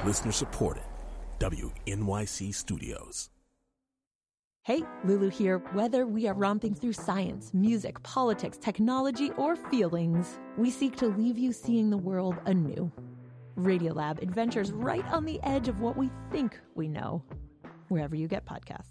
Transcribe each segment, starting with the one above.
Listener supported. WNYC Studios. Hey, Lulu here. Whether we are romping through science, music, politics, technology, or feelings, we seek to leave you seeing the world anew. Radiolab adventures right on the edge of what we think we know, wherever you get podcasts.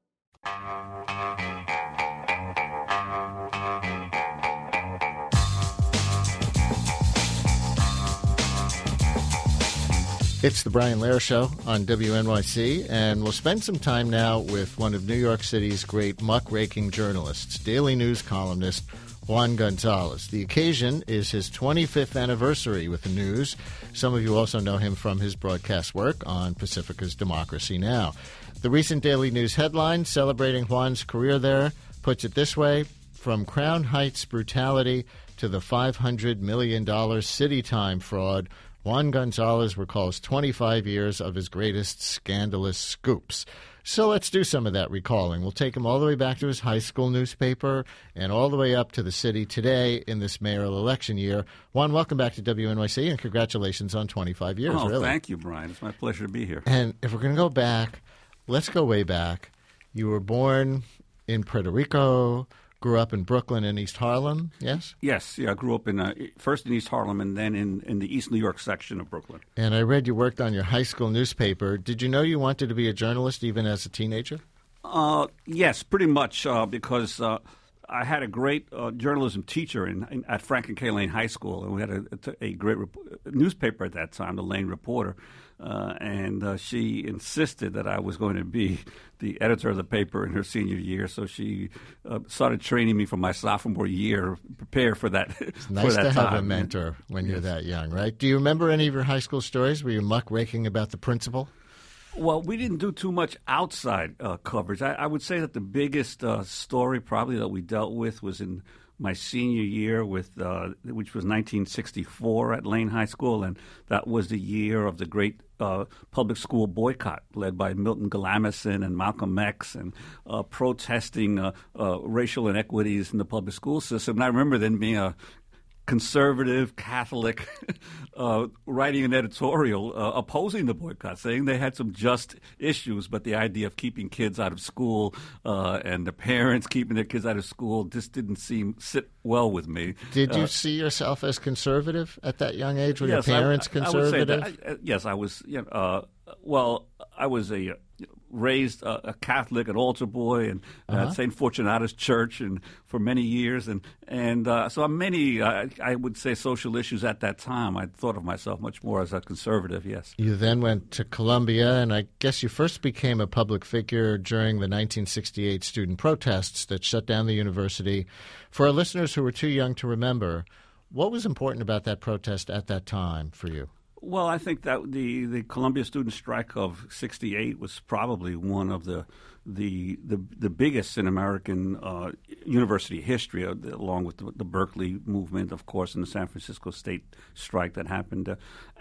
It's the Brian Lehrer Show on WNYC, and we'll spend some time now with one of New York City's great muckraking journalists, daily news columnist Juan Gonzalez. The occasion is his 25th anniversary with the news. Some of you also know him from his broadcast work on Pacifica's Democracy Now! The recent daily news headline celebrating Juan's career there puts it this way: from Crown Heights brutality to the $500 million city time fraud, Juan Gonzalez recalls 25 years of his greatest scandalous scoops. So let's do some of that recalling. We'll take him all the way back to his high school newspaper and all the way up to the city today in this mayoral election year. Juan, welcome back to WNYC, and congratulations on 25 years. Oh, thank you, Brian. It's my pleasure to be here. And if we're going to go back, let's go way back. You were born in Puerto Rico, grew up in Brooklyn and East Harlem, yes? Yes, yeah, I grew up first in East Harlem and then in the East New York section of Brooklyn. And I read you worked on your high school newspaper. Did you know you wanted to be a journalist even as a teenager? Yes, pretty much, because I had a great journalism teacher at Franklin K. Lane High School, and we had a great newspaper at that time, the Lane Reporter, and she insisted that I was going to be the editor of the paper in her senior year, so she started training me for my sophomore year, prepare for that. It's nice to have a mentor when you're that young, right? Do you remember any of your high school stories? Were you muckraking about the principal? Well, we didn't do too much outside coverage. I would say that the biggest story probably that we dealt with was in my senior year, which was 1964 at Lane High School, and that was the year of the great public school boycott led by Milton Galamison and Malcolm X, and protesting racial inequities in the public school system. And I remember then being a conservative Catholic writing an editorial opposing the boycott, saying they had some just issues, but the idea of keeping kids out of school and the parents keeping their kids out of school just didn't sit well with me. Did you see yourself as conservative at that young age? Were yes, your parents conservative? I would say that, yes, I was. I was raised a Catholic, an altar boy, and at St. Fortunatus Church, and for many years, and so on many, I would say, social issues at that time. I thought of myself much more as a conservative. Yes. You then went to Columbia, and I guess you first became a public figure during the 1968 student protests that shut down the university. For our listeners who were too young to remember, what was important about that protest at that time for you? Well, I think that the Columbia student strike of '68 was probably one of the biggest in American university history, along with the Berkeley movement, of course, and the San Francisco State strike that happened.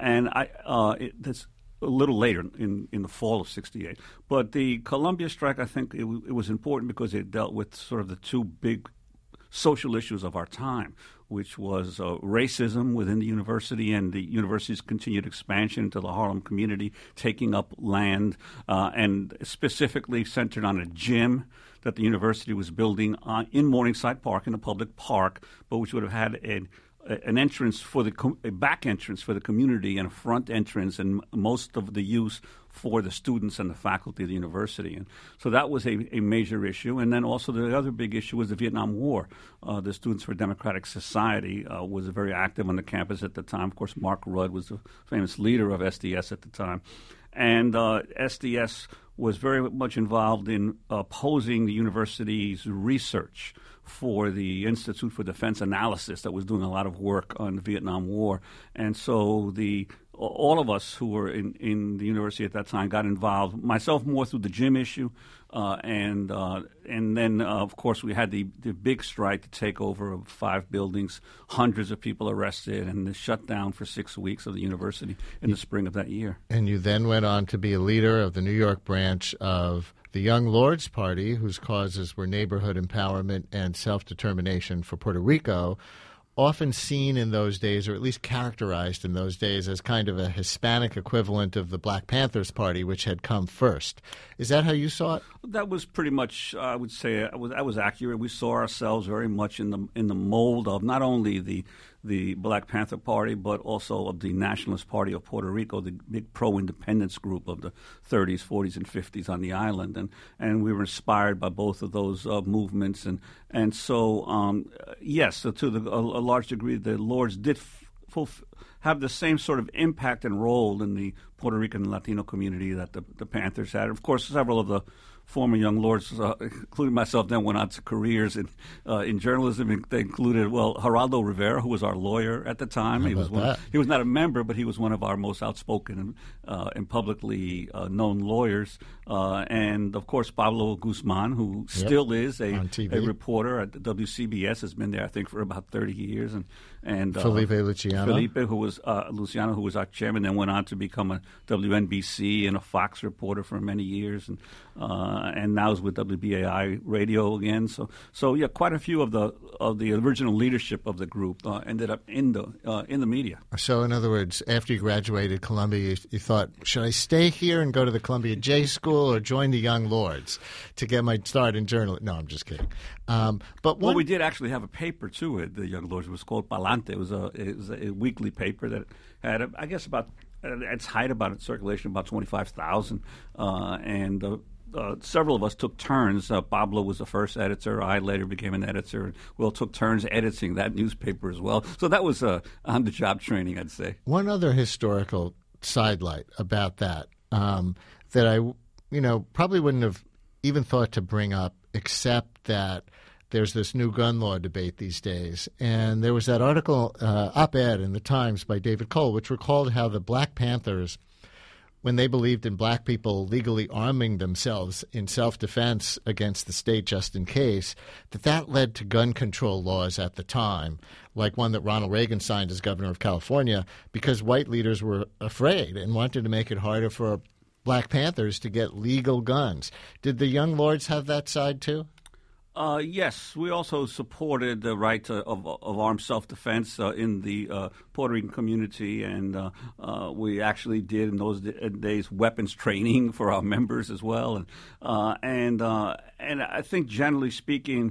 That's a little later in the fall of '68. But the Columbia strike, I think it was important because it dealt with sort of the two big social issues of our time, which was racism within the university and the university's continued expansion into the Harlem community, taking up land, and specifically centered on a gym that the university was building in Morningside Park, in a public park, but which would have had an entrance for a back entrance for the community and a front entrance, and most of the use for the students and the faculty of the university. And so that was a major issue. And then also the other big issue was the Vietnam War. The Students for Democratic Society was very active on the campus at the time. Of course, Mark Rudd was the famous leader of SDS at the time. And SDS was very much involved in opposing the university's research for the Institute for Defense Analysis that was doing a lot of work on the Vietnam War. And so all of us who were in the university at that time got involved, myself more through the gym issue, and then, of course, we had the big strike to take over of 5 buildings, hundreds of people arrested, and the shutdown for 6 weeks of the university in the spring of that year. And you then went on to be a leader of the New York branch of the Young Lords Party, whose causes were neighborhood empowerment and self-determination for Puerto Rico. often seen in those days, or at least characterized in those days, as kind of a Hispanic equivalent of the Black Panthers Party, which had come first. Is that how you saw it? That was pretty much, I would say, that was accurate. We saw ourselves very much in the mold of not only the Black Panther Party, but also of the Nationalist Party of Puerto Rico, the big pro-independence group of the 30s, 40s, and 50s on the island. And we were inspired by both of those movements. And so, yes, so to a large degree, the Lords did have the same sort of impact and role in the Puerto Rican and Latino community that the Panthers had. Of course, several of the former Young Lords, including myself, then went on to careers in journalism. They included, Geraldo Rivera, who was our lawyer at the time. He was not a member, but he was one of our most outspoken and publicly known lawyers. And, of course, Pablo Guzman, who still is a reporter at the WCBS, has been there, I think, for about 30 years. And Felipe Luciano. Felipe, who was Luciano, who was our chairman, then went on to become a WNBC and a Fox reporter for many years. And now is with WBAI Radio again. So yeah, quite a few of the original leadership of the group ended up in the media. So in other words, after you graduated Columbia, you thought, should I stay here and go to the Columbia J School or join the Young Lords to get my start in journalism? No, I'm just kidding. But we did actually have a paper too at the Young Lords. It was called Palante. It was a weekly paper that had, I guess, about at its height, about its circulation, about 25,000, and several of us took turns. Pablo was the first editor. I later became an editor. And we all took turns editing that newspaper as well. So that was on-the-job training, I'd say. One other historical sidelight about that that I, probably wouldn't have even thought to bring up, except that there's this new gun law debate these days. And there was that article, op-ed in the Times by David Cole, which recalled how the Black Panthers, when they believed in black people legally arming themselves in self-defense against the state just in case, that led to gun control laws at the time, like one that Ronald Reagan signed as governor of California, because white leaders were afraid and wanted to make it harder for Black Panthers to get legal guns. Did the Young Lords have that side too? Yes, we also supported the right of armed self-defense in the Puerto Rican community, and we actually did in those days weapons training for our members as well. And I think generally speaking,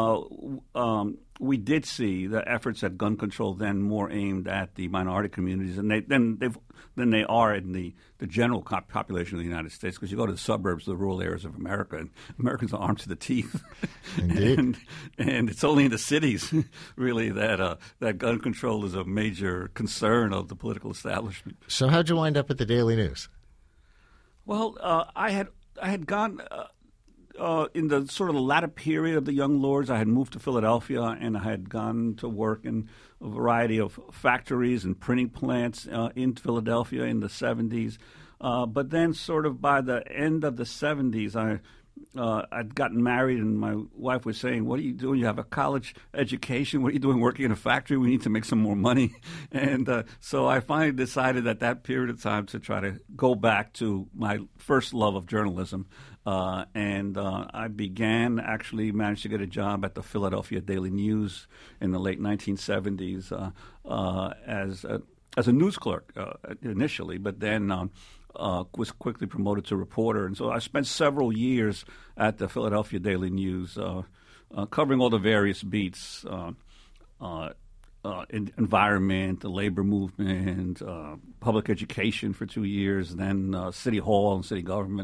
we did see the efforts at gun control then more aimed at the minority communities, and than they are in the general population of the United States. Because you go to the suburbs, the rural areas of America, and Americans are armed to the teeth. Indeed. and it's only in the cities, really, that gun control is a major concern of the political establishment. So how'd you wind up at the Daily News? Well, I had gone. In the sort of the latter period of the Young Lords, I had moved to Philadelphia, and I had gone to work in a variety of factories and printing plants in Philadelphia in the 70s. But then sort of by the end of the 70s, I'd gotten married, and my wife was saying, "What are you doing? You have a college education. What are you doing working in a factory? We need to make some more money." And so I finally decided at that period of time to try to go back to my first love of journalism. And I actually managed to get a job at the Philadelphia Daily News in the late 1970s as a news clerk initially, but then was quickly promoted to reporter. And so I spent several years at the Philadelphia Daily News covering all the various beats, environment, the labor movement, public education for 2 years, then City Hall and city government.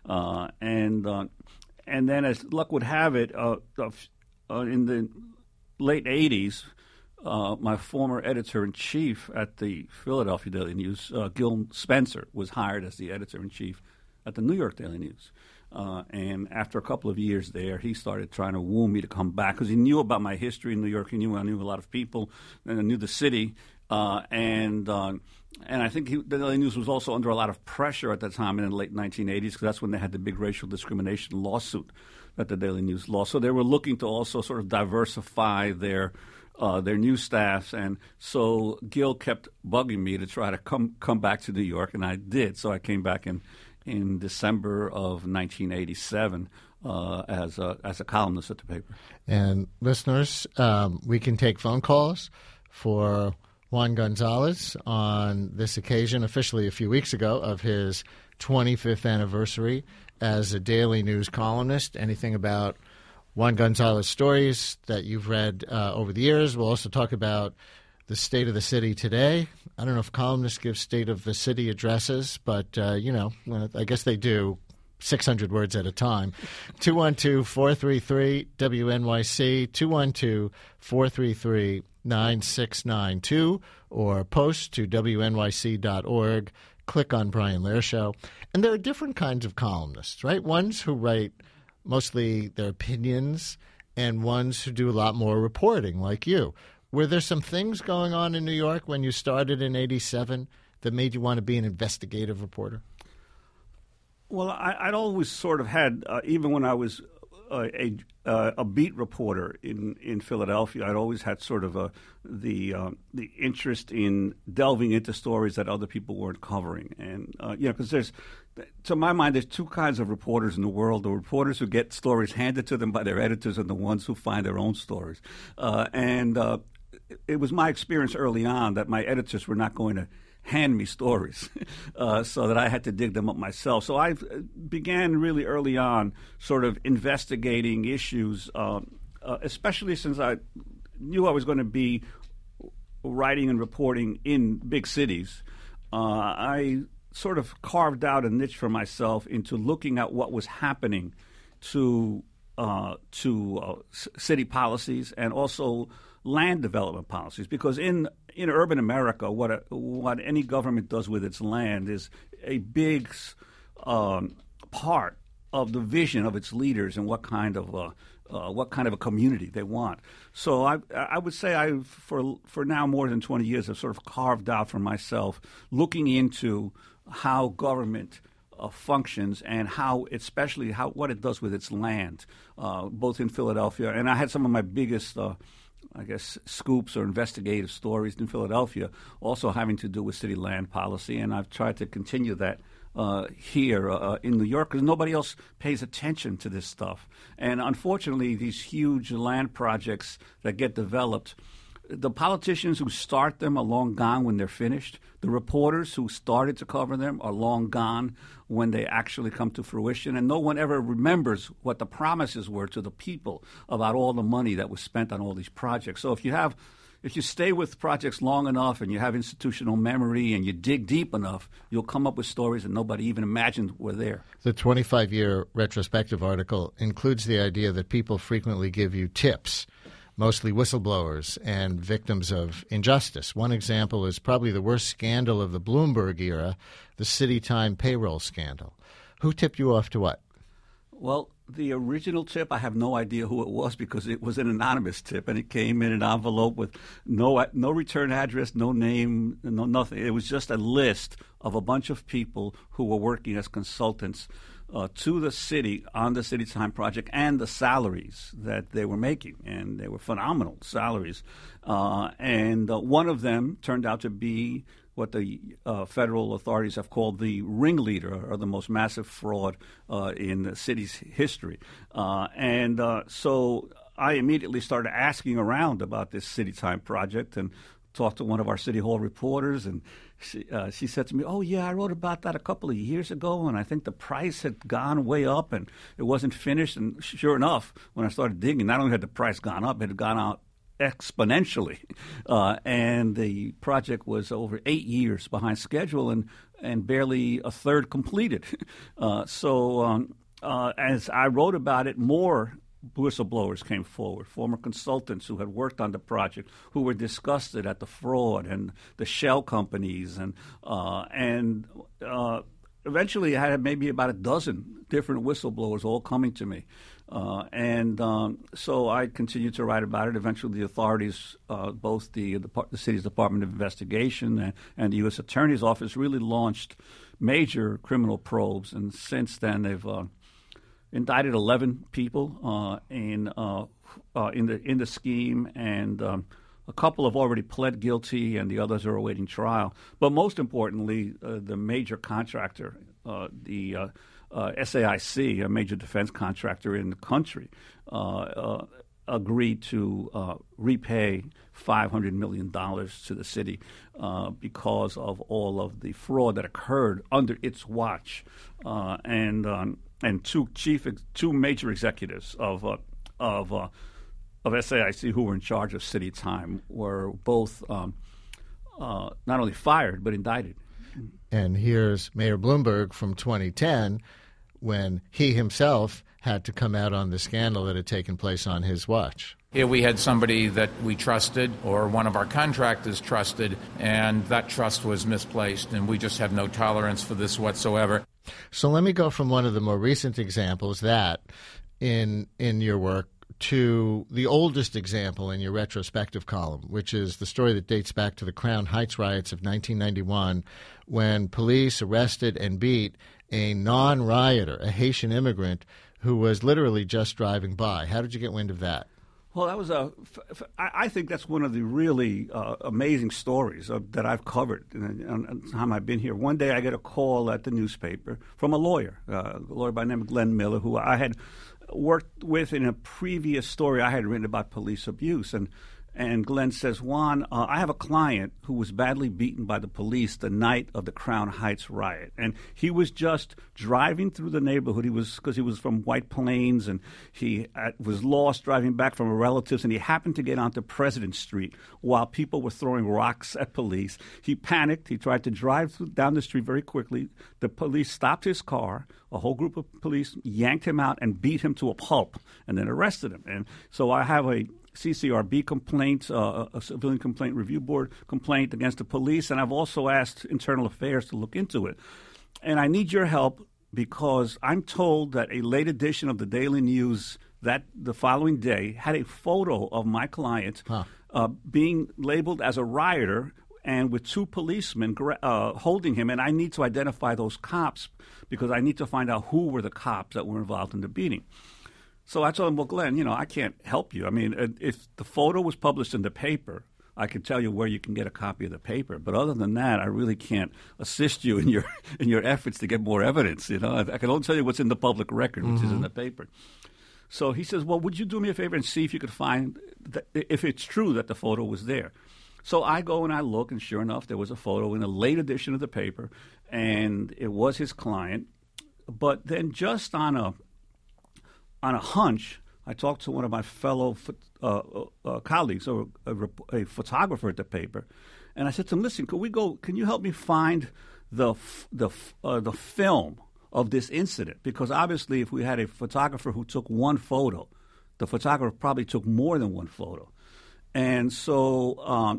And then, as luck would have it, in the late 80s, my former editor-in-chief at the Philadelphia Daily News, Gil Spencer, was hired as the editor-in-chief at the New York Daily News. And after a couple of years there, he started trying to woo me to come back because he knew about my history in New York. I knew a lot of people, and I knew the city. And I think the Daily News was also under a lot of pressure at that time in the late 1980s because that's when they had the big racial discrimination lawsuit that the Daily News lost. So they were looking to also sort of diversify their news staffs. And so Gil kept bugging me to try to come back to New York, and I did. So I came back in December of 1987. as a columnist at the paper. And listeners, we can take phone calls for Juan Gonzalez on this occasion, officially a few weeks ago, of his 25th anniversary as a daily news columnist. Anything about Juan Gonzalez stories that you've read over the years. We'll also talk about the state of the city today. I don't know if columnists give state of the city addresses, but, I guess they do 600 words at a time. 212-433-WNYC, 212-433-9692, or post to WNYC.org. Click on Brian Lehrer Show. And there are different kinds of columnists, right? Ones who write mostly their opinions and ones who do a lot more reporting, like you. Were there some things going on in New York when you started in 87 that made you want to be an investigative reporter? Well, I'd always sort of had, even when I was a beat reporter in Philadelphia, I'd always had sort of the interest in delving into stories that other people weren't covering. And, because to my mind, there's two kinds of reporters in the world: the reporters who get stories handed to them by their editors and the ones who find their own stories. It was my experience early on that my editors were not going to hand me stories, so that I had to dig them up myself. So I began really early on sort of investigating issues, especially since I knew I was going to be writing and reporting in big cities. I sort of carved out a niche for myself into looking at what was happening to city policies and also land development policies, because in urban America, what any government does with its land is a big part of the vision of its leaders and what kind of a community they want. So I would say for now more than 20 years I've sort of carved out for myself looking into how government functions and especially what it does with its land, both in Philadelphia. And I had some of my biggest scoops or investigative stories in Philadelphia also having to do with city land policy, and I've tried to continue that here in New York because nobody else pays attention to this stuff. And unfortunately, these huge land projects that get developed, the politicians who start them are long gone when they're finished. The reporters who started to cover them are long gone when they actually come to fruition. And no one ever remembers what the promises were to the people about all the money that was spent on all these projects. So if you stay with projects long enough and you have institutional memory and you dig deep enough, you'll come up with stories that nobody even imagined were there. The 25-year retrospective article includes the idea that people frequently give you tips, mostly whistleblowers and victims of injustice. One example is probably the worst scandal of the Bloomberg era, the City Time payroll scandal. Who tipped you off to what? Well, the original tip, I have no idea who it was because it was an anonymous tip, and it came in an envelope with no return address, no name, no nothing. It was just a list of a bunch of people who were working as consultants to the city on the City Time project and the salaries that they were making, and they were phenomenal salaries. And one of them turned out to be what the federal authorities have called the ringleader or the most massive fraud in the city's history. So I immediately started asking around about this City Time project and talked to one of our City Hall reporters, and she said to me, "Oh, yeah, I wrote about that a couple of years ago, and I think the price had gone way up and it wasn't finished." And sure enough, when I started digging, not only had the price gone up, it had gone out exponentially. And the project was over 8 years behind schedule and barely a third completed. As I wrote about it, more whistleblowers came forward, former consultants who had worked on the project, who were disgusted at the fraud and the shell companies, and eventually I had maybe about a dozen different whistleblowers all coming to me. So I continued to write about it. Eventually the authorities, both the city's Department of Investigation and the U.S. Attorney's Office, really launched major criminal probes, and since then they've indicted 11 people in the scheme, and a couple have already pled guilty, and the others are awaiting trial. But most importantly, the major contractor, the SAIC, a major defense contractor in the country, agreed to repay $500 million to the city because of all of the fraud that occurred under its watch, and two major executives of SAIC who were in charge of city time were both not only fired but indicted. And here's Mayor Bloomberg from 2010 when he himself had to come out on the scandal that had taken place on his watch. Here we had somebody that we trusted, or one of our contractors trusted, and that trust was misplaced, and we just have no tolerance for this whatsoever. So let me go from one of the more recent examples, that in your work, to the oldest example in your retrospective column, which is the story that dates back to the Crown Heights riots of 1991, when police arrested and beat a non-rioter, a Haitian immigrant, who was literally just driving by. How did you get wind of that? Well, that was I think that's one of the really amazing stories that I've covered in the time I've been here. One day I get a call at the newspaper from a lawyer by the name of Glenn Miller, who I had worked with in a previous story I had written about police abuse. And Glenn says, Juan, I have a client who was badly beaten by the police the night of the Crown Heights riot. And he was just driving through the neighborhood. Because he was from White Plains, and he was lost driving back from relatives, and he happened to get onto President Street while people were throwing rocks at police. He panicked. He tried to drive down the street very quickly. The police stopped his car. A whole group of police yanked him out and beat him to a pulp and then arrested him. And so I have a CCRB complaint, a Civilian Complaint Review Board complaint against the police, and I've also asked Internal Affairs to look into it. And I need your help because I'm told that a late edition of the Daily News that the following day had a photo of my client being labeled as a rioter and with two policemen holding him, and I need to identify those cops because I need to find out who were the cops that were involved in the beating. So I told him, well, Glenn, I can't help you. I mean, if the photo was published in the paper, I can tell you where you can get a copy of the paper. But other than that, I really can't assist you in your efforts to get more evidence. I can only tell you what's in the public record, which is in the paper. So he says, well, would you do me a favor and see if you could find if it's true that the photo was there? So I go and I look, and sure enough, there was a photo in a late edition of the paper, and it was his client. But then just on a hunch, I talked to one of my fellow colleagues, or a photographer at the paper, and I said to him, "Listen, can you help me find the film of this incident? Because obviously, if we had a photographer who took one photo, the photographer probably took more than one photo." And so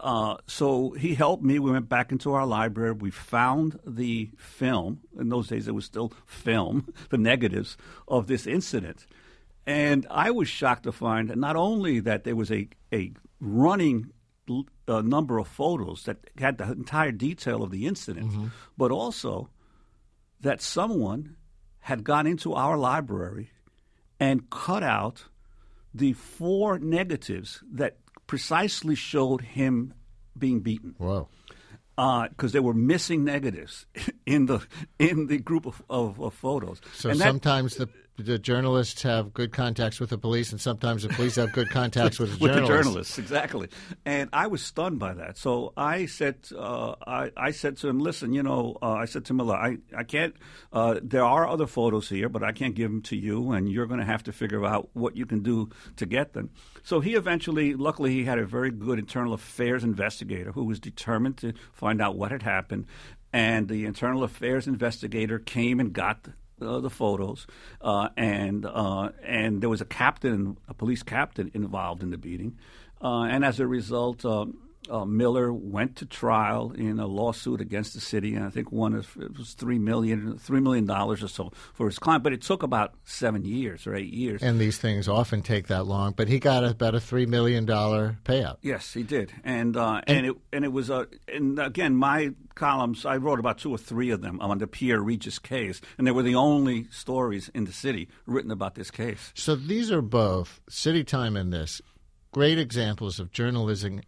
he helped me. We went back into our library. We found the film. In those days, it was still film, the negatives of this incident. And I was shocked to find that not only that there was a running number of photos that had the entire detail of the incident, but also that someone had gone into our library and cut out the 4 negatives that precisely showed him being beaten. Wow. Because there were missing negatives in the group of photos. So sometimes the journalists have good contacts with the police, and sometimes the police have good contacts with the journalists. With the journalists, exactly. And I was stunned by that. So I said, I said to him, "Listen, I said to Miller, I can't. There are other photos here, but I can't give them to you, and you're going to have to figure out what you can do to get them." So he eventually, luckily, he had a very good internal affairs investigator who was determined to find out what had happened, and the internal affairs investigator came and got the photos, and there was a police captain involved in the beating, and as a result, Miller went to trial in a lawsuit against the city, and I think it was $3 million or so for his client. But it took about 7 years or 8 years. And these things often take that long. But he got about a $3 million payout. Yes, he did, and it was and again, my columns, I wrote about 2 or 3 of them on the Pierre Regis case, and they were the only stories in the city written about this case. So these are both City Time and this. Great examples of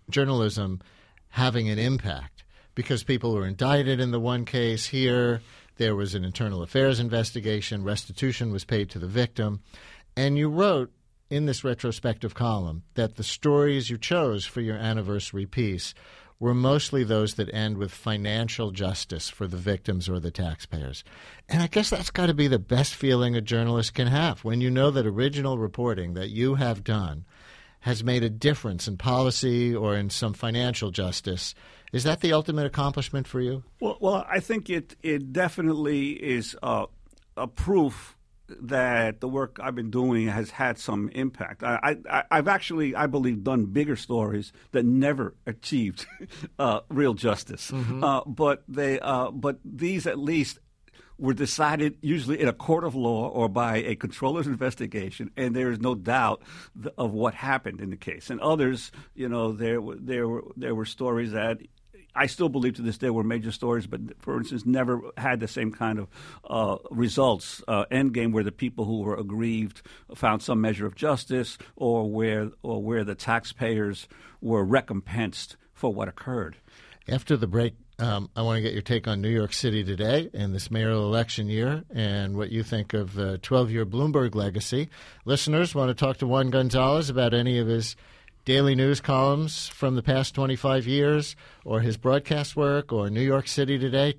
journalism having an impact, because people were indicted in the one case. Here, There was an internal affairs investigation. Restitution was paid to the victim. And you wrote in this retrospective column that the stories you chose for your anniversary piece were mostly those that end with financial justice for the victims or the taxpayers. And I guess that's got to be the best feeling a journalist can have, when you know that original reporting that you have done has made a difference in policy or in some financial justice. Is that the ultimate accomplishment for you? Well, I think it definitely is a proof that the work I've been doing has had some impact. I've actually, I believe, done bigger stories that never achieved real justice. Mm-hmm. But these at least were decided usually in a court of law or by a controller's investigation, and there is no doubt of what happened in the case. And others, there were stories that I still believe to this day were major stories, but for instance, never had the same kind of results. Endgame, where the people who were aggrieved found some measure of justice, or where the taxpayers were recompensed for what occurred. After the break, I want to get your take on New York City today and this mayoral election year and what you think of the 12-year Bloomberg legacy. Listeners want to talk to Juan Gonzalez about any of his daily news columns from the past 25 years or his broadcast work or New York City Today,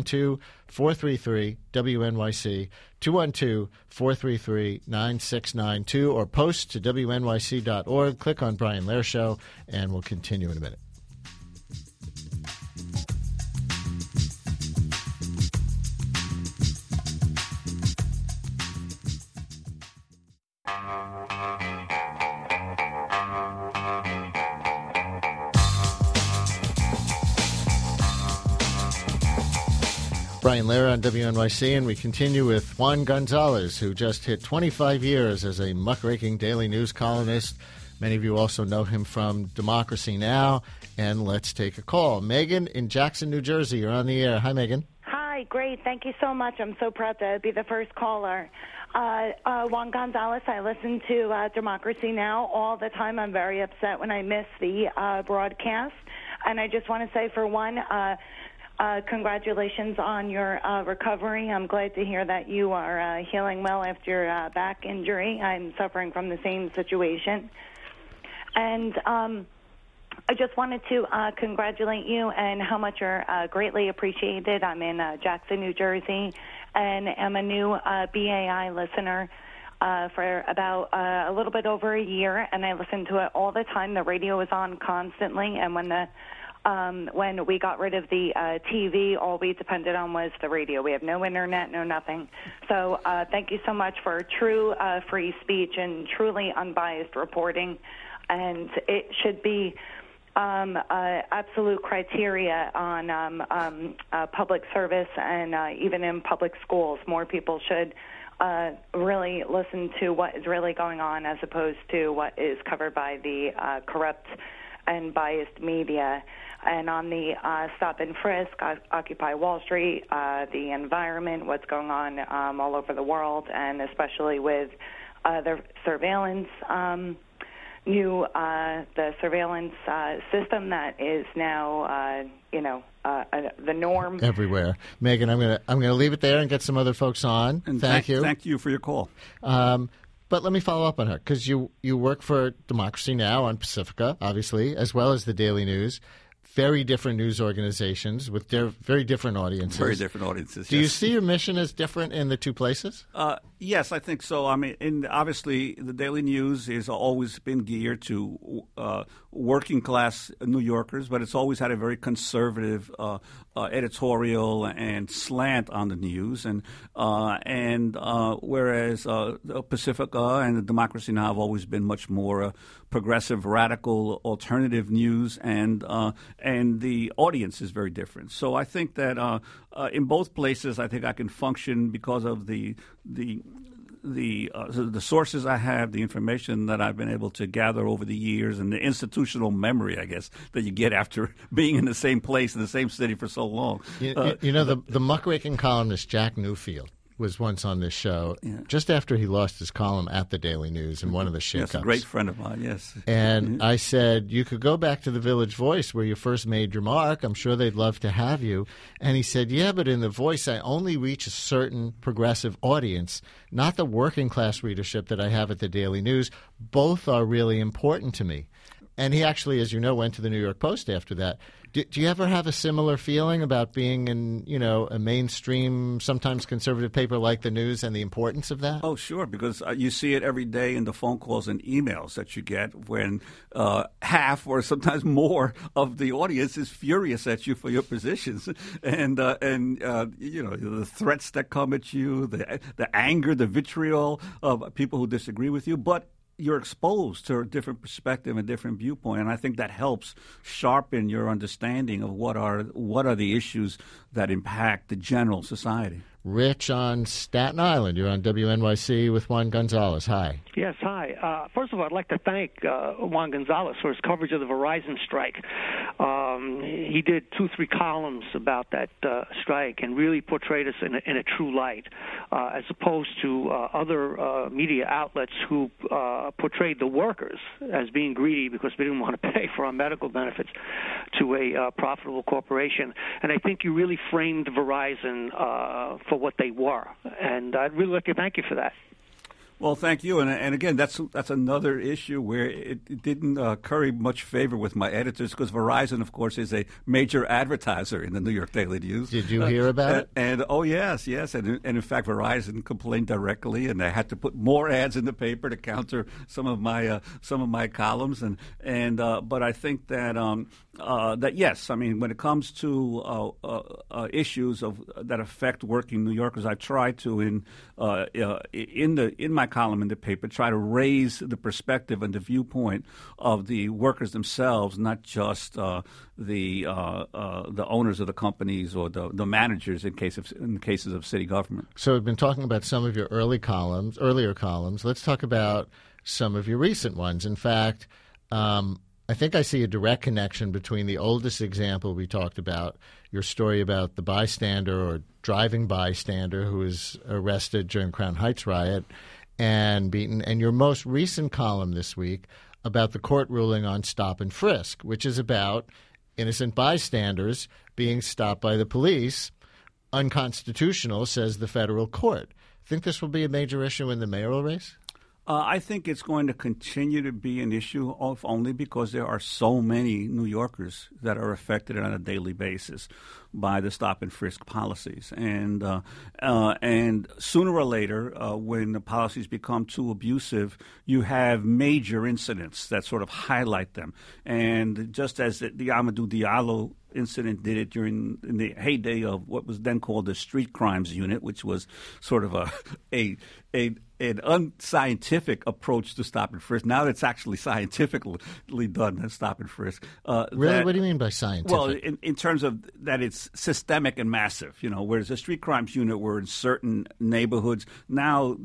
212-433-WNYC, 212-433-9692, or post to WNYC.org. Click on Brian Lehrer Show, and we'll continue in a minute. Brian Lehrer on WNYC, and we continue with Juan Gonzalez, who just hit 25 years as a muckraking daily news columnist. Many of you also know him from Democracy Now! And let's take a call. Megan in Jackson, New Jersey, you're on the air. Hi, Megan. Hi, great. Thank you so much. I'm so proud to be the first caller. Juan Gonzalez, I listen to Democracy Now! All the time. I'm very upset when I miss the broadcast. And I just want to say, for one, congratulations on your recovery. I'm glad to hear that you are healing well after your back injury. I'm suffering from the same situation. And I just wanted to congratulate you and how much you're greatly appreciated. I'm in Jackson, New Jersey, and am a new BAI listener for about a little bit over a year, and I listen to it all the time. The radio is on constantly, and when we got rid of the TV, all we depended on was the radio. We have no internet, no nothing. So thank you so much for true free speech and truly unbiased reporting. And it should be absolute criteria on public service and even in public schools. More people should really listen to what is really going on as opposed to what is covered by the corrupt and biased media. And on the stop and frisk, Occupy Wall Street, the environment, what's going on all over the world, and especially with the surveillance, the surveillance system that is now, the norm everywhere. Megan, I'm gonna leave it there and get some other folks on. And thank you. Thank you for your call. But let me follow up on her, because you work for Democracy Now! On Pacifica, obviously, as well as the Daily News. Very different news organizations with very different audiences. Very different audiences, Do you see your mission as different in the two places? Yes, I think so. I mean, obviously, the Daily News has always been geared to working-class New Yorkers, but it's always had a very conservative editorial and slant on the news. And whereas Pacifica and the Democracy Now! Have always been much more progressive, radical, alternative news, and the audience is very different. So I think that in both places, I think I can function because of the sources I have, the information that I've been able to gather over the years, and the institutional memory, I guess, that you get after being in the same place in the same city for so long. The muckraking columnist Jack Newfield was once on this show just after he lost his column at the Daily News in one of the shakeups. Yes, a great friend of mine, yes. And I said, you could go back to the Village Voice where you first made your mark. I'm sure they'd love to have you. And he said, yeah, but in the Voice, I only reach a certain progressive audience, not the working class readership that I have at the Daily News. Both are really important to me. And he actually, as you know, went to the New York Post after that. Do you ever have a similar feeling about being in, a mainstream, sometimes conservative paper like the News and the importance of that? Oh, sure, because you see it every day in the phone calls and emails that you get when half or sometimes more of the audience is furious at you for your positions, and the threats that come at you, the anger, the vitriol of people who disagree with you, but you're exposed to a different perspective and different viewpoint, and I think that helps sharpen your understanding of what are the issues that impact the general society. Rich on Staten Island. You're on WNYC with Juan Gonzalez. Hi. Yes, hi. First of all, I'd like to thank Juan Gonzalez for his coverage of the Verizon strike. He did 2-3 columns about that strike and really portrayed us in a true light, as opposed to other media outlets who portrayed the workers as being greedy because we didn't want to pay for our medical benefits to a profitable corporation. And I think you really framed Verizon for what they were, and I'd really like to thank you for that. Well, thank you. And again, that's another issue where it didn't curry much favor with my editors because Verizon, of course, is a major advertiser in the New York Daily News. Did you hear about it? And oh, yes. And in fact, Verizon complained directly, and I had to put more ads in the paper to counter some of my columns. But I think that yes, I mean, when it comes to issues that affect working New Yorkers, I try to in my column in the paper try to raise the perspective and the viewpoint of the workers themselves, not just the owners of the companies or the managers in cases of city government. So we've been talking about some of your earlier columns. Let's talk about some of your recent ones. In fact, I think I see a direct connection between the oldest example we talked about, your story about the bystander or driving bystander who was arrested during Crown Heights riot and beaten, and your most recent column this week about the court ruling on stop and frisk, which is about innocent bystanders being stopped by the police. Unconstitutional, says the federal court. Think this will be a major issue in the mayoral race? I think it's going to continue to be an issue, only because there are so many New Yorkers that are affected on a daily basis by the stop and frisk policies, and sooner or later, when the policies become too abusive, you have major incidents that sort of highlight them. And just as the Amadou Diallo incident did it in the heyday of what was then called the Street Crimes Unit, which was sort of an unscientific approach to stop and frisk. Now it's actually scientifically done, stop and frisk. Really? What do you mean by scientific? Well, in terms of that it's systemic and massive, whereas the Street Crimes Unit were in certain neighborhoods. Now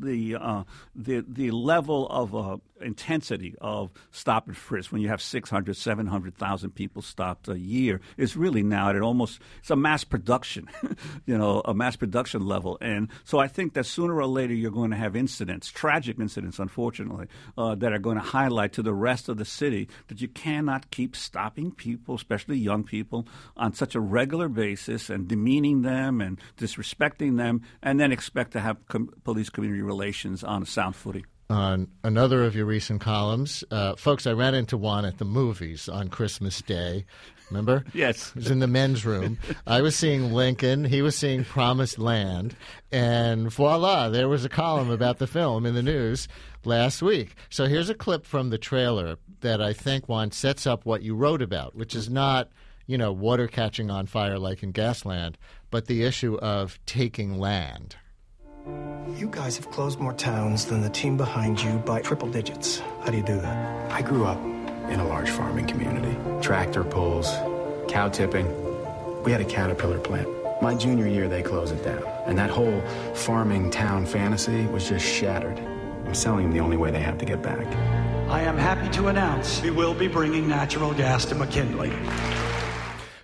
the level of intensity of stop and frisk, when you have 600, 700,000 people stopped a year, is really now at it's a mass production, a mass production level. And so I think that sooner or later you're going to have tragic incidents, unfortunately, that are going to highlight to the rest of the city that you cannot keep stopping people, especially young people, on such a regular basis and demeaning them and disrespecting them, and then expect to have police-community relations on a sound footing. On another of your recent columns, folks, I ran into Juan at the movies on Christmas Day. Remember? Yes. He was in the men's room. I was seeing Lincoln. He was seeing Promised Land. And voila, there was a column about the film in the news last week. So here's a clip from the trailer that I think, Juan, sets up what you wrote about, which is not, water catching on fire like in Gasland, but the issue of taking land. You guys have closed more towns than the team behind you by triple digits. How do you do that? I grew up in a large farming community. Tractor pulls, cow tipping. We had a Caterpillar plant. My junior year, they closed it down. And that whole farming town fantasy was just shattered. I'm selling them the only way they have to get back. I am happy to announce we will be bringing natural gas to McKinley.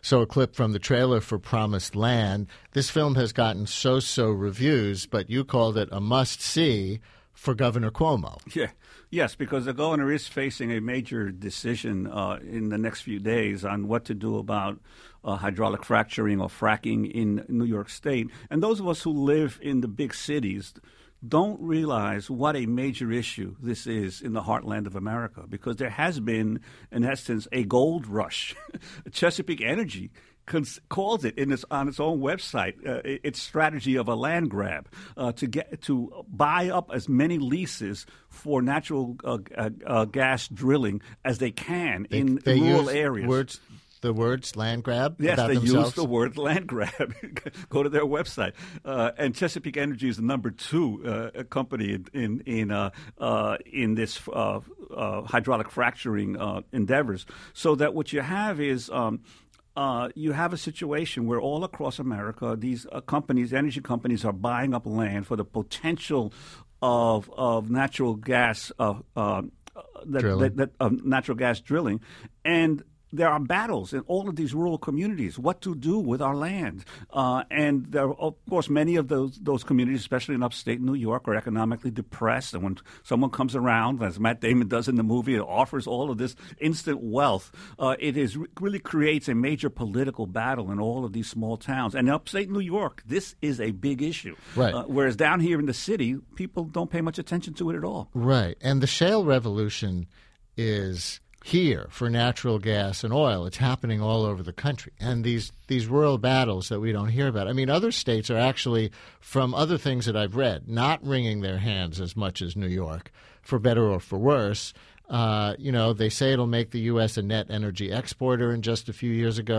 So a clip from the trailer for Promised Land. This film has gotten so-so reviews, but you called it a must-see for Governor Cuomo. Yeah. Yes, because the governor is facing a major decision in the next few days on what to do about hydraulic fracturing or fracking in New York State. And those of us who live in the big cities don't realize what a major issue this is in the heartland of America, because there has been, in essence, a gold rush. Chesapeake Energy calls it on its own website its strategy of a land grab to buy up as many leases for natural gas drilling as they can in rural areas. The words land grab? Yes, about they themselves? use the word land grab. Go to their website. And Chesapeake Energy is the number 2 company in this hydraulic fracturing endeavors. So that what you have is you have a situation where all across America, these energy companies, are buying up land for the potential of natural gas natural gas drilling, and there are battles in all of these rural communities, what to do with our land. And there are, of course, many of those communities, especially in upstate New York, are economically depressed. And when someone comes around, as Matt Damon does in the movie, and offers all of this instant wealth, really creates a major political battle in all of these small towns. And in upstate New York, this is a big issue. Right. Whereas down here in the city, people don't pay much attention to it at all. Right. And the shale revolution is here for natural gas and oil. It's happening all over the country. And these rural battles that we don't hear about. I mean, other states are actually, from other things that I've read, not wringing their hands as much as New York, for better or for worse. They say it'll make the U.S. a net energy exporter in just a few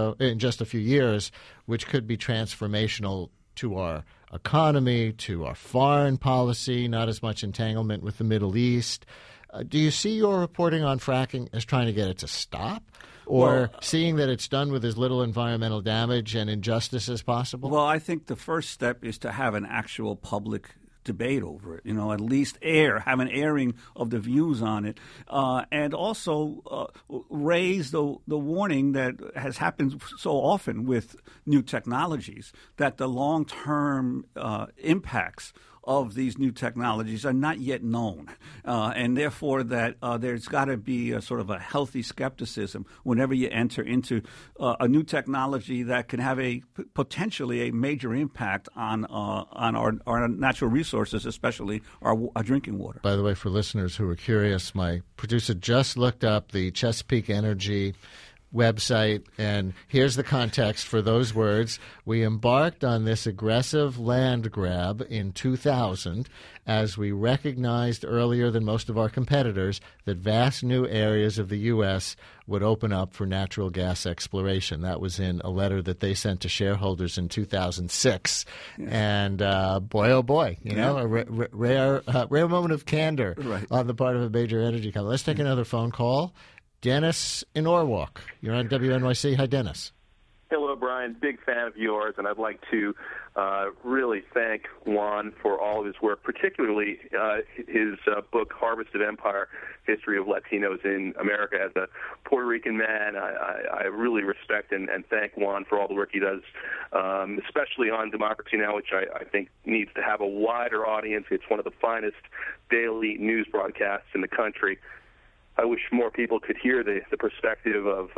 years, which could be transformational to our economy, to our foreign policy, not as much entanglement with the Middle East. Do you see your reporting on fracking as trying to get it to stop, or seeing that it's done with as little environmental damage and injustice as possible? Well, I think the first step is to have an actual public debate over it, at least have an airing of the views on it, and also raise the warning that has happened so often with new technologies, that the long-term impacts of these new technologies are not yet known, and therefore that there's got to be a sort of a healthy skepticism whenever you enter into a new technology that can have potentially a major impact on our natural resources, especially our drinking water. By the way, for listeners who are curious, my producer just looked up the Chesapeake Energy website, and here's the context for those words. We embarked on this aggressive land grab in 2000 as we recognized earlier than most of our competitors that vast new areas of the U.S. would open up for natural gas exploration. That was in a letter that they sent to shareholders in 2006. Yeah. And boy, oh boy, a rare moment of candor on the part of a major energy company. Let's take another phone call. Dennis in Norwalk. You're on WNYC. Hi, Dennis. Hello, Brian. Big fan of yours, and I'd like to really thank Juan for all of his work, particularly his book, Harvest of Empire, History of Latinos in America. As a Puerto Rican man, I really respect and thank Juan for all the work he does, especially on Democracy Now!, which I think needs to have a wider audience. It's one of the finest daily news broadcasts in the country. I wish more people could hear the perspective of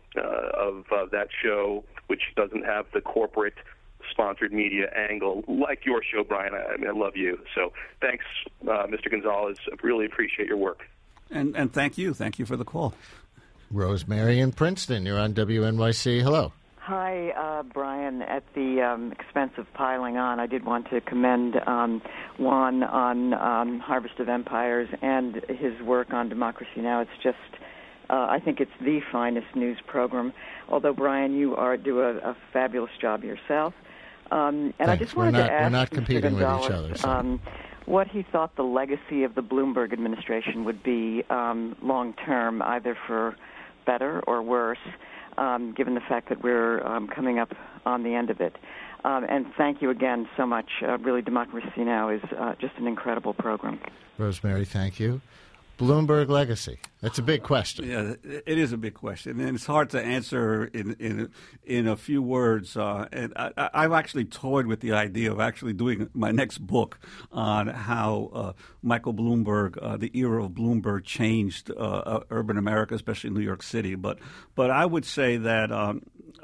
that show, which doesn't have the corporate sponsored media angle like your show, Brian. I love you. So thanks, Mr. Gonzalez. I really appreciate your work. And thank you. Thank you for the call. Rosemary in Princeton. You're on WNYC. Hello. Hi, Brian. At the expense of piling on, I did want to commend Juan on Harvest of Empires and his work on Democracy Now! It's just, I think it's the finest news program. Although, Brian, you do a fabulous job yourself. And Thanks. I just wanted to ask we're not competing Mr. Gonzalez, with each other. So. What he thought the legacy of the Bloomberg administration would be long term, either for better or worse. Given the fact that we're coming up on the end of it. And thank you again so much. Really, Democracy Now! Is just an incredible program. Rosemary, thank you. Bloomberg legacy? That's a big question. Yeah, it is a big question, and it's hard to answer in a few words. And I've actually toyed with the idea of actually doing my next book on how Michael Bloomberg, the era of Bloomberg, changed urban America, especially New York City. But I would say that,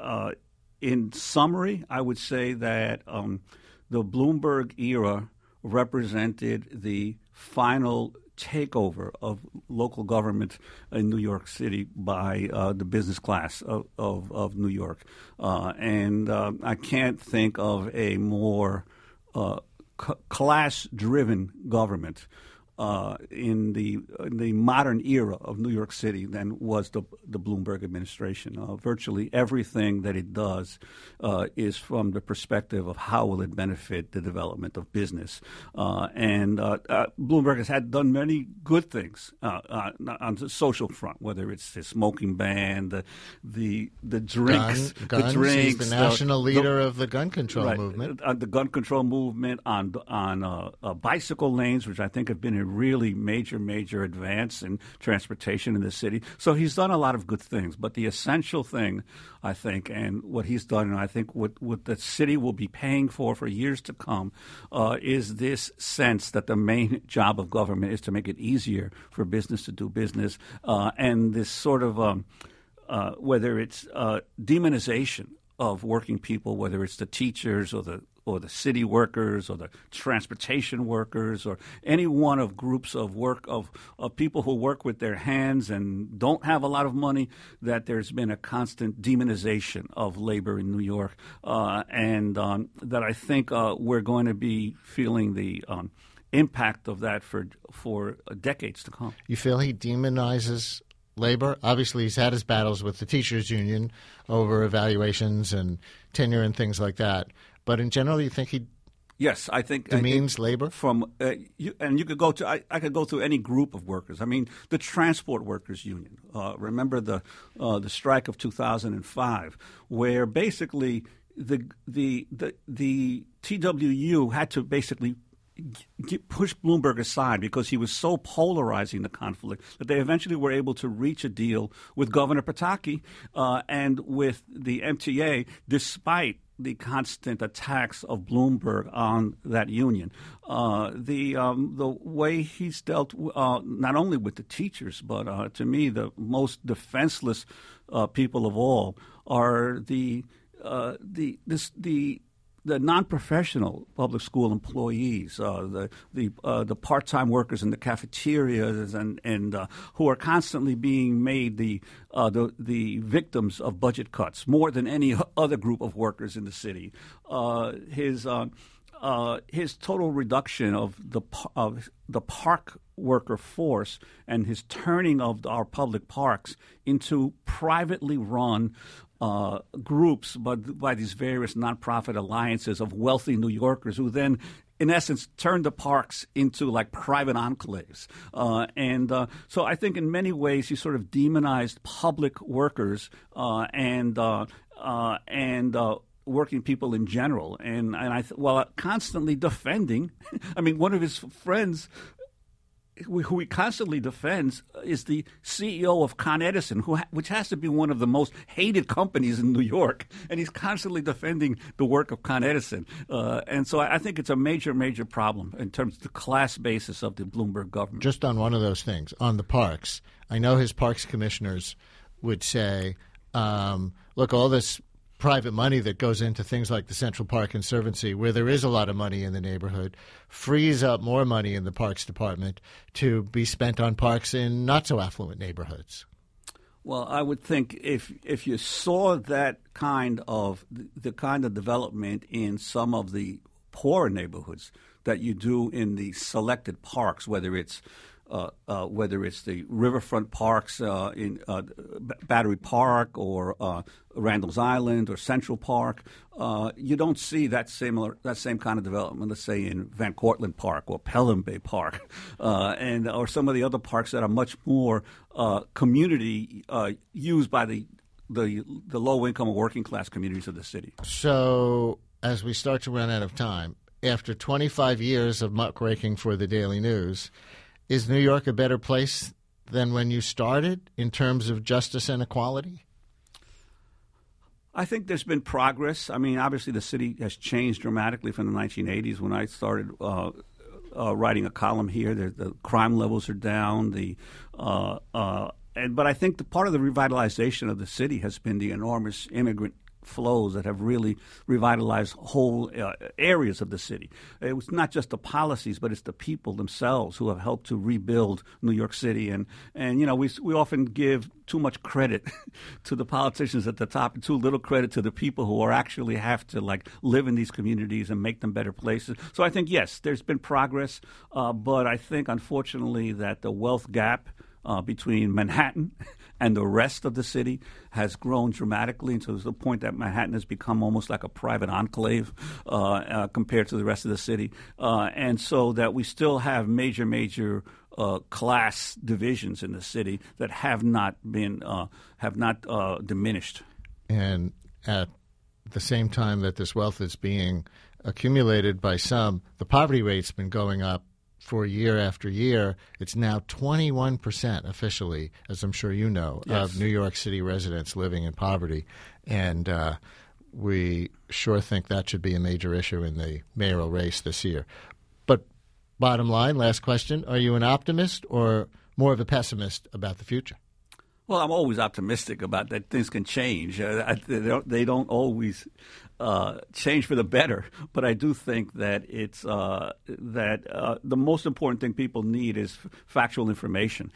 in summary, I would say that the Bloomberg era represented the final takeover of local government in New York City by the business class of New York. And I can't think of a more class-driven government in the modern era of New York City than was the Bloomberg administration. Virtually everything that it does is from the perspective of how will it benefit the development of business. And Bloomberg has done many good things on the social front, whether it's the smoking ban, the drinks, guns. the drinks. He's the national leader of the gun control movement. The gun control movement on bicycle lanes, which I think have been a really major advance in transportation in the city. So he's done a lot of good things. But the essential thing, I think, and what he's done, and I think what the city will be paying for years to come, is this sense that the main job of government is to make it easier for business to do business, and this sort of whether it's demonization of working people, whether it's the teachers or the city workers or the transportation workers or any one of groups of people who work with their hands and don't have a lot of money, that there's been a constant demonization of labor in New York, and that I think we're going to be feeling the impact of that for decades to come. You feel he demonizes labor? Obviously, he's had his battles with the teachers' union over evaluations and tenure and things like that. But in general, you think he Yes, I think demeans labor. From you could go to I could go through any group of workers. I mean, the Transport Workers Union. Remember the strike of 2005, where basically the TWU had to basically push Bloomberg aside because he was so polarizing the conflict that they eventually were able to reach a deal with Governor Pataki and with the MTA, despite the constant attacks of Bloomberg on that union. The way he's dealt not only with the teachers, but to me the most defenseless people of all are the non-professional public school employees, the part-time workers in the cafeterias, and who are constantly being made the victims of budget cuts more than any other group of workers in the city. His total reduction of the park worker force and his turning of our public parks into privately run groups, but by these various nonprofit alliances of wealthy New Yorkers who then, in essence, turned the parks into like private enclaves. So I think in many ways he sort of demonized public workers and working people in general. And while constantly defending, I mean, one of his friends who he constantly defends is the CEO of Con Edison, which has to be one of the most hated companies in New York, and he's constantly defending the work of Con Edison. And so I think it's a major problem in terms of the class basis of the Bloomberg government. Just on one of those things, on the parks, I know his parks commissioners would say, look, all this private money that goes into things like the Central Park Conservancy, where there is a lot of money in the neighborhood, frees up more money in the Parks Department to be spent on parks in not-so-affluent neighborhoods. Well, I would think if you saw that kind of the kind of development in some of the poorer neighborhoods that you do in the selected parks, whether it's the riverfront parks in Battery Park or Randall's Island or Central Park, you don't see that same kind of development, let's say in Van Cortlandt Park or Pelham Bay Park, or some of the other parks that are much more community used by the low income or working class communities of the city. So as we start to run out of time, after 25 years of muckraking for the Daily News, Is New York a better place than when you started in terms of justice and equality? I think there's been progress. I mean, obviously the city has changed dramatically from the 1980s when I started writing a column here. The crime levels are down. But I think the part of the revitalization of the city has been the enormous immigrant flows that have really revitalized whole areas of the city. It was not just the policies, but it's the people themselves who have helped to rebuild New York City. And we often give too much credit to the politicians at the top and too little credit to the people who are actually have to live in these communities and make them better places. So I think, yes, there's been progress, but I think, unfortunately, that the wealth gap between Manhattan and the rest of the city has grown dramatically to the point that Manhattan has become almost like a private enclave compared to the rest of the city. And so that we still have major class divisions in the city that have not diminished. And at the same time that this wealth is being accumulated by some, the poverty rate's been going up for year after year. It's now 21% officially, as I'm sure you know, yes, of New York City residents living in poverty. And we sure think that should be a major issue in the mayoral race this year. But bottom line, last question, are you an optimist or more of a pessimist about the future? Well, I'm always optimistic about that things can change. They don't always change for the better, but I do think that it's the most important thing people need is factual information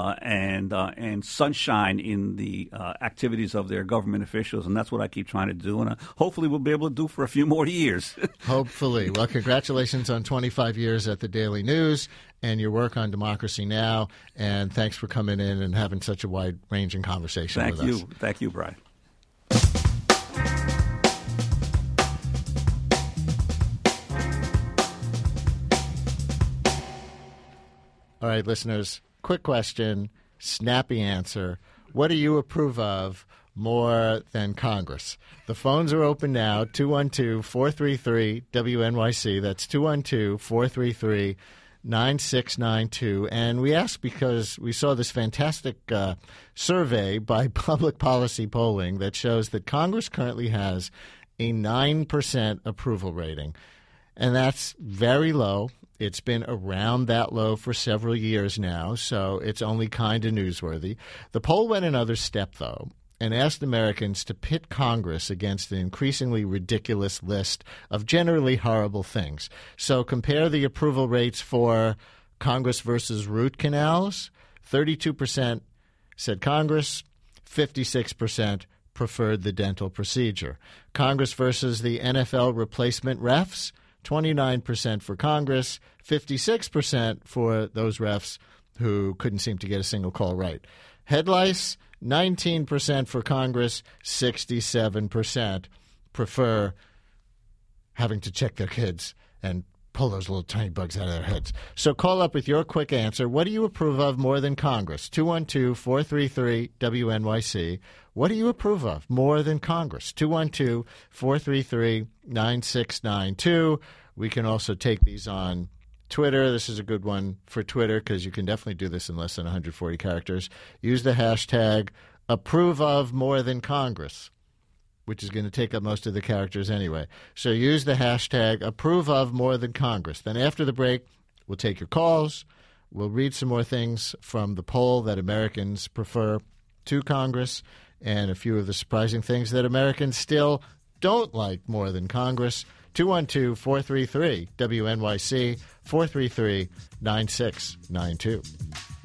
and sunshine in the activities of their government officials, and that's what I keep trying to do, and hopefully we'll be able to do for a few more years. Hopefully. Well, congratulations on 25 years at the Daily News and your work on Democracy Now!, and thanks for coming in and having such a wide-ranging conversation with us. Thank you, Brian. All right, listeners, quick question, snappy answer. What do you approve of more than Congress? The phones are open now, 212-433-WNYC. That's 212-433-9692. And we ask because we saw this fantastic survey by Public Policy Polling that shows that Congress currently has a 9% approval rating. And that's very low. It's been around that low for several years now, so it's only kind of newsworthy. The poll went another step, though, and asked Americans to pit Congress against an increasingly ridiculous list of generally horrible things. So compare the approval rates for Congress versus root canals. 32% said Congress, 56% preferred the dental procedure. Congress versus the NFL replacement refs, 29% for Congress, 56% for those refs who couldn't seem to get a single call right. Head lice, 19% for Congress, 67% prefer having to check their kids and pull those little tiny bugs out of their heads. So call up with your quick answer. What do you approve of more than Congress? 212-433-WNYC. What do you approve of more than Congress? 212-433-9692. We can also take these on Twitter. This is a good one for Twitter because you can definitely do this in less than 140 characters. Use the hashtag approve of more than Congress, which is going to take up most of the characters anyway. So use the hashtag approve of more than Congress. Then after the break, we'll take your calls. We'll read some more things from the poll that Americans prefer to Congress and a few of the surprising things that Americans still don't like more than Congress. 212-433-WNYC, 433-9692.